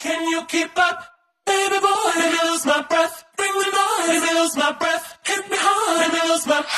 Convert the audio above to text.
Can you keep up? Baby boy, let me lose my breath. Bring me more, let me lose my breath. Hit me hard, let me lose my